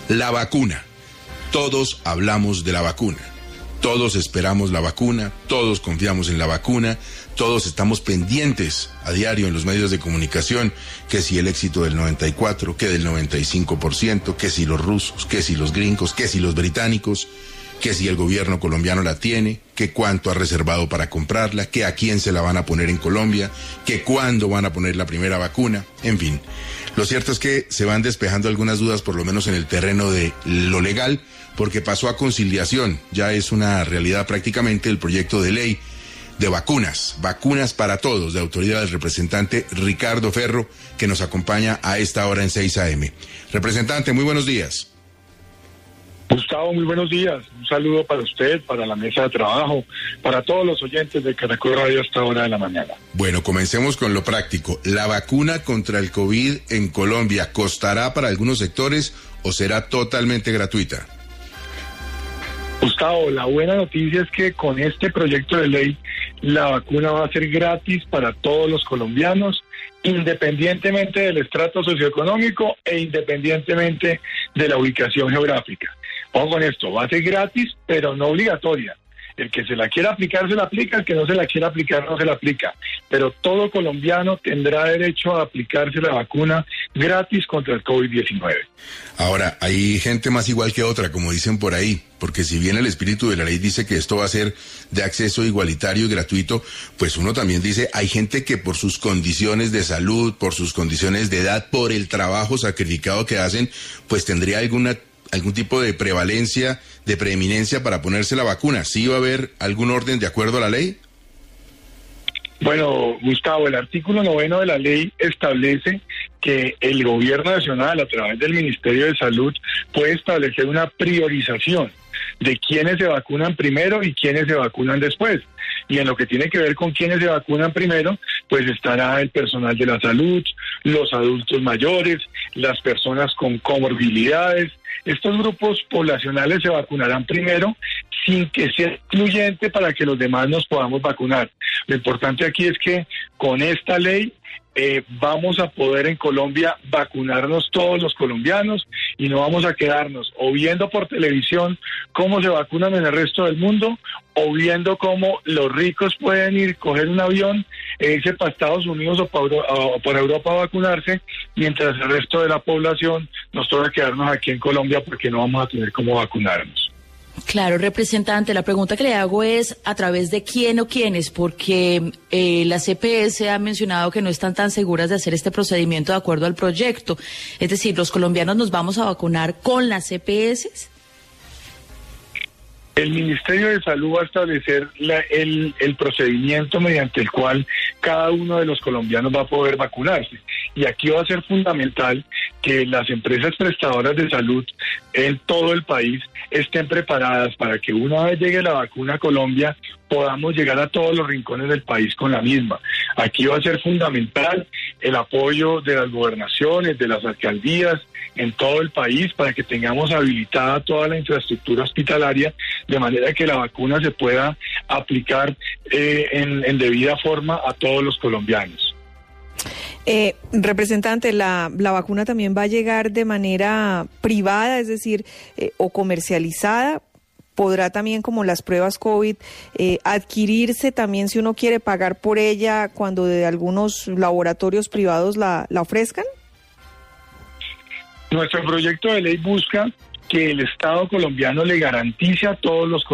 La vacuna. Todos hablamos de la vacuna. Todos esperamos la vacuna, todos confiamos en la vacuna, todos estamos pendientes a diario en los medios de comunicación, que si el éxito del 94%, que del 95%, que si los rusos, que si los gringos, que si los británicos, que si el gobierno colombiano la tiene, que cuánto ha reservado para comprarla, que a quién se la van a poner en Colombia, que cuándo van a poner la primera vacuna, en fin. Lo cierto es que se van despejando algunas dudas, por lo menos en el terreno de lo legal, porque pasó a conciliación, ya es una realidad prácticamente el proyecto de ley de vacunas para todos, de autoridad del representante Ricardo Ferro, que nos acompaña a esta hora en 6 AM. Representante, muy buenos días. Gustavo, muy buenos días. Un saludo para usted, para la mesa de trabajo, para todos los oyentes de Caracol Radio a esta hora de la mañana. Bueno, comencemos con lo práctico. ¿La vacuna contra el COVID en Colombia costará para algunos sectores o será totalmente gratuita? Gustavo, la buena noticia es que con este proyecto de ley la vacuna va a ser gratis para todos los colombianos, independientemente del estrato socioeconómico e independientemente de la ubicación geográfica. Ojo con esto, va a ser gratis, pero no obligatoria. El que se la quiera aplicar se la aplica, el que no se la quiera aplicar no se la aplica. Pero todo colombiano tendrá derecho a aplicarse la vacuna gratis contra el COVID-19. Ahora, hay gente más igual que otra, como dicen por ahí, porque si bien el espíritu de la ley dice que esto va a ser de acceso igualitario y gratuito, pues uno también dice, hay gente que por sus condiciones de salud, por sus condiciones de edad, por el trabajo sacrificado que hacen, pues tendría algún tipo de prevalencia, de preeminencia para ponerse la vacuna. ¿Sí va a haber algún orden de acuerdo a la ley? Bueno, Gustavo, el artículo 9 de la ley establece que el gobierno nacional, a través del Ministerio de Salud, puede establecer una priorización de quiénes se vacunan primero y quiénes se vacunan después. Y en lo que tiene que ver con quiénes se vacunan primero, pues estará el personal de la salud, los adultos mayores, las personas con comorbilidades. Estos grupos poblacionales se vacunarán primero sin que sea excluyente para que los demás nos podamos vacunar. Lo importante aquí es que con esta ley vamos a poder en Colombia vacunarnos todos los colombianos y no vamos a quedarnos o viendo por televisión cómo se vacunan en el resto del mundo o viendo cómo los ricos pueden ir, coger un avión e irse para Estados Unidos o para Europa a vacunarse, mientras el resto de la población nos toca quedarnos aquí en Colombia porque no vamos a tener cómo vacunarnos. Claro, representante, la pregunta que le hago es ¿a través de quién o quiénes? Porque la CPS ha mencionado que no están tan seguras de hacer este procedimiento de acuerdo al proyecto. Es decir, ¿los colombianos nos vamos a vacunar con las CPS? El Ministerio de Salud va a establecer el procedimiento mediante el cual cada uno de los colombianos va a poder vacunarse. Y aquí va a ser fundamental que las empresas prestadoras de salud en todo el país estén preparadas para que una vez llegue la vacuna a Colombia podamos llegar a todos los rincones del país con la misma. Aquí va a ser fundamental el apoyo de las gobernaciones, de las alcaldías en todo el país para que tengamos habilitada toda la infraestructura hospitalaria de manera que la vacuna se pueda aplicar en debida forma a todos los colombianos. Representante, la vacuna también va a llegar de manera privada, es decir, o comercializada. ¿Podrá también, como las pruebas COVID, adquirirse también si uno quiere pagar por ella cuando de algunos laboratorios privados la ofrezcan? Nuestro proyecto de ley busca que el Estado colombiano le garantice a todos los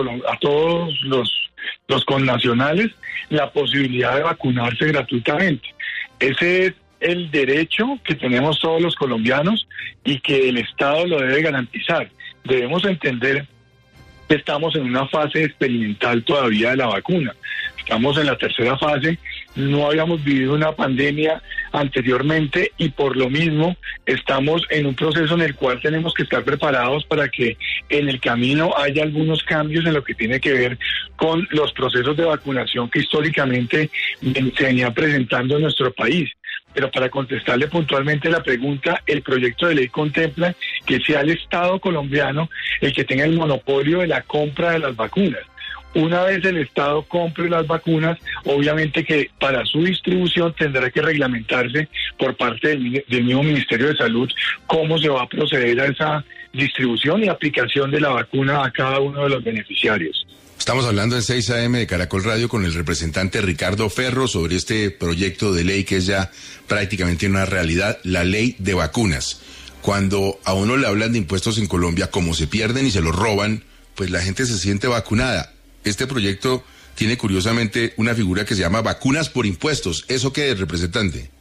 connacionales la posibilidad de vacunarse gratuitamente. Ese es el derecho que tenemos todos los colombianos y que el Estado lo debe garantizar. Debemos entender que estamos en una fase experimental todavía de la vacuna. Estamos en la tercera fase, no habíamos vivido una pandemia anteriormente y por lo mismo estamos en un proceso en el cual tenemos que estar preparados para que en el camino haya algunos cambios en lo que tiene que ver con los procesos de vacunación que históricamente se venían presentando en nuestro país. Pero para contestarle puntualmente la pregunta, el proyecto de ley contempla que sea el Estado colombiano el que tenga el monopolio de la compra de las vacunas. Una vez el Estado compre las vacunas, obviamente que para su distribución tendrá que reglamentarse por parte del mismo Ministerio de Salud cómo se va a proceder a distribución y aplicación de la vacuna a cada uno de los beneficiarios. Estamos hablando en 6 AM de Caracol Radio con el representante Ricardo Ferro sobre este proyecto de ley que es ya prácticamente una realidad, la ley de vacunas. Cuando a uno le hablan de impuestos en Colombia, como se pierden y se los roban, pues la gente se siente vacunada. Este proyecto tiene curiosamente una figura que se llama vacunas por impuestos. ¿Eso qué es, representante?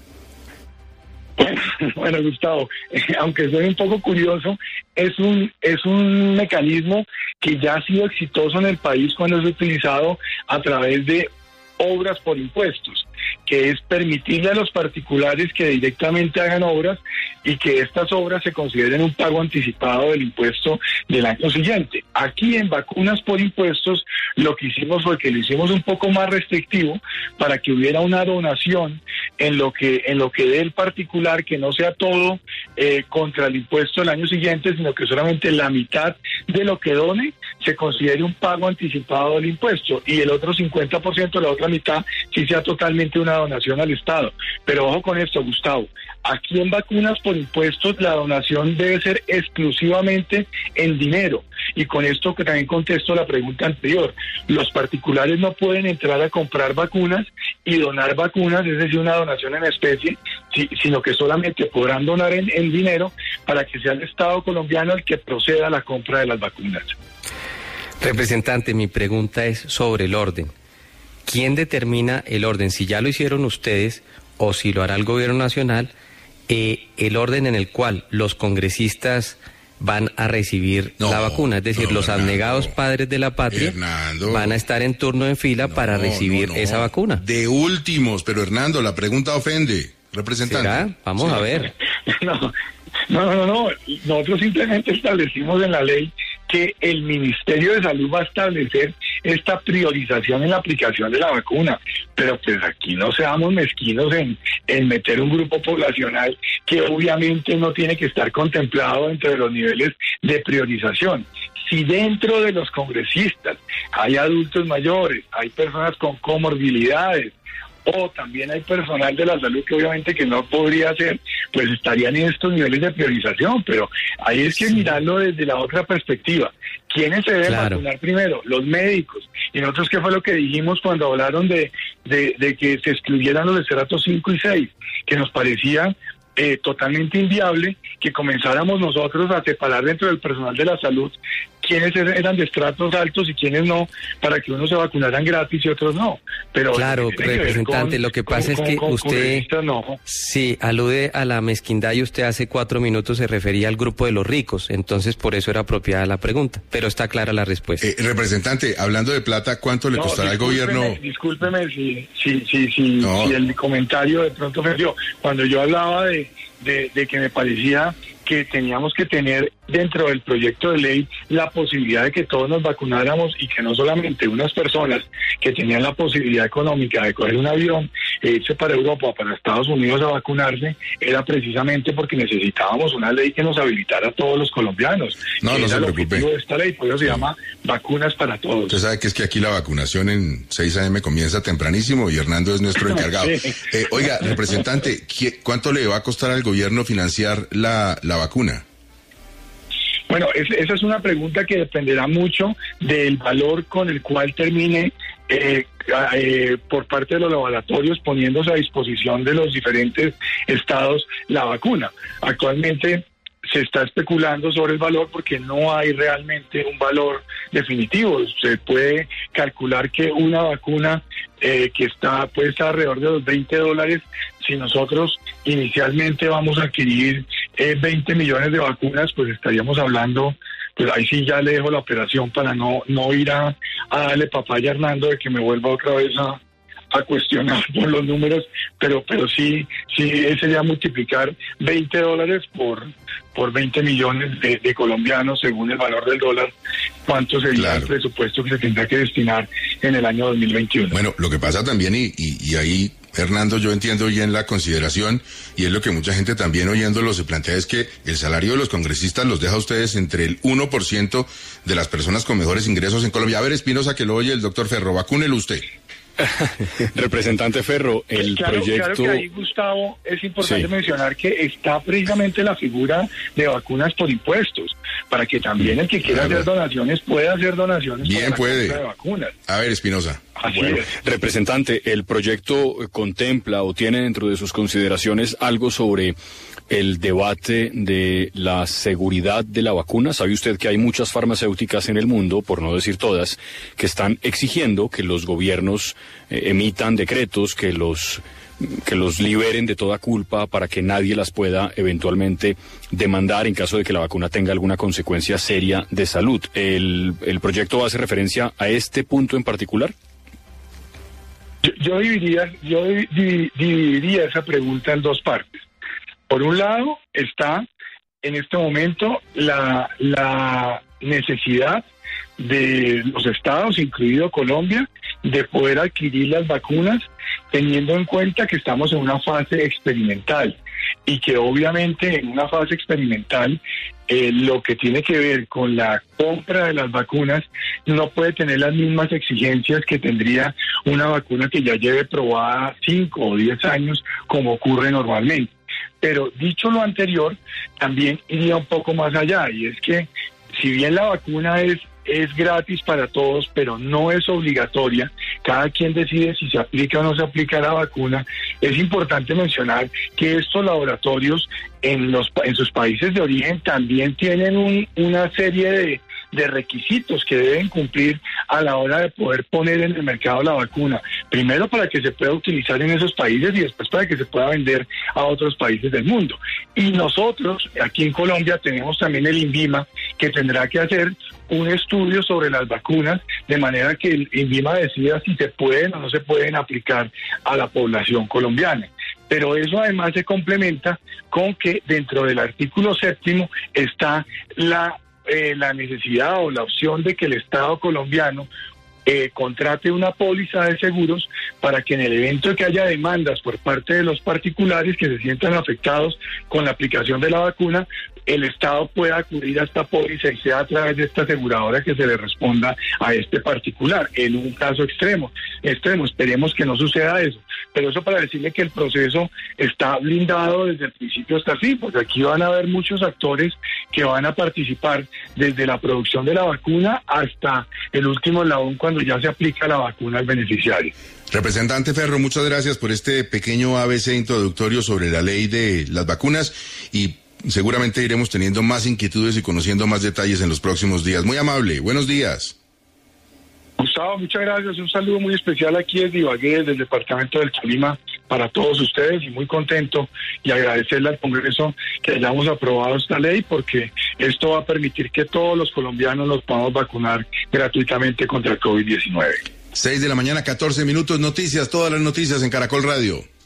Bueno, Gustavo, aunque suene un poco curioso, es un mecanismo que ya ha sido exitoso en el país cuando es utilizado a través de obras por impuestos, que es permitirle a los particulares que directamente hagan obras y que estas obras se consideren un pago anticipado del impuesto del año siguiente. Aquí en vacunas por impuestos lo que hicimos fue que lo hicimos un poco más restrictivo para que hubiera una donación en lo que dé el particular, que no sea todo contra el impuesto del año siguiente, sino que solamente la mitad de lo que done se considere un pago anticipado del impuesto y el otro 50%, la otra mitad, sí sea totalmente una donación al Estado. Pero ojo con esto, Gustavo, aquí en vacunas por impuestos la donación debe ser exclusivamente en dinero. Y con esto que también contesto la pregunta anterior, los particulares no pueden entrar a comprar vacunas y donar vacunas, es decir, una donación en especie, sino que solamente podrán donar en dinero para que sea el Estado colombiano el que proceda a la compra de las vacunas. Representante, mi pregunta es sobre el orden. ¿Quién determina el orden? Si ya lo hicieron ustedes o si lo hará el gobierno nacional, el orden en el cual los congresistas van a recibir la vacuna, es decir, los abnegados padres de la patria van a estar en turno en fila para recibir esa vacuna. De últimos, pero Hernando, la pregunta ofende, representante. ¿Será? Vamos a ver. No. Nosotros simplemente establecimos en la ley que el Ministerio de Salud va a establecer esta priorización en la aplicación de la vacuna, pero pues aquí no seamos mezquinos en meter un grupo poblacional que obviamente no tiene que estar contemplado entre los niveles de priorización. Si dentro de los congresistas hay adultos mayores, hay personas con comorbilidades, o también hay personal de la salud que obviamente que no podría ser, pues estarían en estos niveles de priorización, pero ahí es que mirarlo desde la otra perspectiva. ¿Quiénes se deben vacunar primero? Los médicos. Y nosotros, ¿qué fue lo que dijimos cuando hablaron de que se excluyeran los de estratos 5 y 6? Que nos parecía totalmente inviable que comenzáramos nosotros a separar dentro del personal de la salud quiénes eran de estratos altos y quiénes no, para que unos se vacunaran gratis y otros no. Pero claro, representante, lo que pasa es que usted sí alude a la mezquindad y usted hace 4 minutos se refería al grupo de los ricos, entonces por eso era apropiada la pregunta, pero está clara la respuesta. Representante, hablando de plata, ¿cuánto le costará al gobierno? Discúlpeme si el comentario de pronto ofendió. Cuando yo hablaba de que me parecía que teníamos que tener dentro del proyecto de ley la posibilidad de que todos nos vacunáramos y que no solamente unas personas que tenían la posibilidad económica de coger un avión e irse para Europa o para Estados Unidos a vacunarse, era precisamente porque necesitábamos una ley que nos habilitara a todos los colombianos. No se preocupe. De esta ley, por eso se llama Vacunas para Todos. Usted sabe que es que aquí la vacunación en 6 AM comienza tempranísimo y Hernando es nuestro encargado. Sí. Oiga, representante, ¿cuánto le va a costar al gobierno financiar la vacuna? Bueno, esa es una pregunta que dependerá mucho del valor con el cual termine por parte de los laboratorios poniéndose a disposición de los diferentes estados la vacuna. Actualmente se está especulando sobre el valor porque no hay realmente un valor definitivo. Se puede calcular que una vacuna puede estar alrededor de los $20. Si nosotros inicialmente vamos a adquirir 20 millones de vacunas, pues estaríamos hablando, pues ahí sí ya le dejo la operación para no ir a darle papaya a Hernando de que me vuelva otra vez a cuestionar por los números, pero sí sería multiplicar $20 por 20 millones de colombianos según el valor del dólar, cuánto sería el presupuesto que se tendrá que destinar en el año 2021. Bueno, lo que pasa también, y ahí, Hernando, yo entiendo bien la consideración, y es lo que mucha gente también oyéndolo se plantea, es que el salario de los congresistas los deja a ustedes entre el 1% de las personas con mejores ingresos en Colombia. A ver, Espinosa, que lo oye el doctor Ferro, vacúnelo usted. Representante Ferro, el proyecto... Claro que ahí, Gustavo, es importante mencionar que está precisamente la figura de vacunas por impuestos, para que también el que quiera hacer donaciones pueda hacer donaciones. Bien, puede. De vacunas. A ver, Espinosa. Bueno, representante, ¿el proyecto contempla o tiene dentro de sus consideraciones algo sobre el debate de la seguridad de la vacuna? Sabe usted que hay muchas farmacéuticas en el mundo, por no decir todas, que están exigiendo que los gobiernos emitan decretos que los liberen de toda culpa para que nadie las pueda eventualmente demandar en caso de que la vacuna tenga alguna consecuencia seria de salud. ¿El proyecto hace referencia a este punto en particular? Yo dividiría esa pregunta en dos partes. Por un lado está en este momento la necesidad de los estados, incluido Colombia, de poder adquirir las vacunas, teniendo en cuenta que estamos en una fase experimental y que obviamente en una fase experimental lo que tiene que ver con la compra de las vacunas no puede tener las mismas exigencias que tendría una vacuna que ya lleve probada 5 o 10 años, como ocurre normalmente. Pero dicho lo anterior, también iría un poco más allá, y es que si bien la vacuna es gratis para todos, pero no es obligatoria, cada quien decide si se aplica o no se aplica la vacuna. Es importante mencionar que estos laboratorios en sus países de origen también tienen una serie de requisitos que deben cumplir a la hora de poder poner en el mercado la vacuna. Primero, para que se pueda utilizar en esos países, y después para que se pueda vender a otros países del mundo. Y nosotros, aquí en Colombia, tenemos también el INVIMA, que tendrá que hacer un estudio sobre las vacunas, de manera que el INVIMA decida si se pueden o no se pueden aplicar a la población colombiana. Pero eso además se complementa con que dentro del artículo 7º está la necesidad o la opción de que el Estado colombiano contrate una póliza de seguros para que en el evento de que haya demandas por parte de los particulares que se sientan afectados con la aplicación de la vacuna, el Estado pueda acudir a esta póliza y sea a través de esta aseguradora que se le responda a este particular, en un caso extremo. Esperemos que no suceda eso, pero eso para decirle que el proceso está blindado desde el principio hasta el fin, porque aquí van a haber muchos actores que van a participar desde la producción de la vacuna hasta el último eslabón cuando ya se aplica la vacuna al beneficiario. Representante Ferro, muchas gracias por este pequeño ABC introductorio sobre la ley de las vacunas, y seguramente iremos teniendo más inquietudes y conociendo más detalles en los próximos días. Muy amable, buenos días. Gustavo, muchas gracias. Un saludo muy especial aquí desde Ibagué, desde el departamento del Tolima, para todos ustedes, y muy contento y agradecerle al Congreso que hayamos aprobado esta ley, porque esto va a permitir que todos los colombianos nos podamos vacunar gratuitamente contra el COVID-19. 6 de la mañana, 14 minutos, noticias, todas las noticias en Caracol Radio.